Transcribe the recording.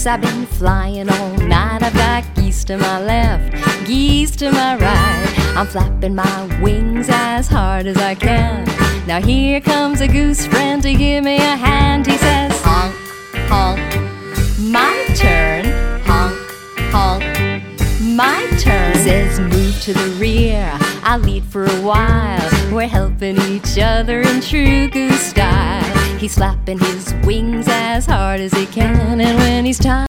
Yes, I've been flying all night. I've got geese to my left, geese to my right. I'm flapping my wings as hard as I can. Now here comes a goose friend to give me a hand. He says, honk, honk, my turn. Honk, honk, my turn. He says, move to the rear, I'll lead for a while. We're helping each other in true goose style. He's flapping his wings as hard as he can, and when he's tired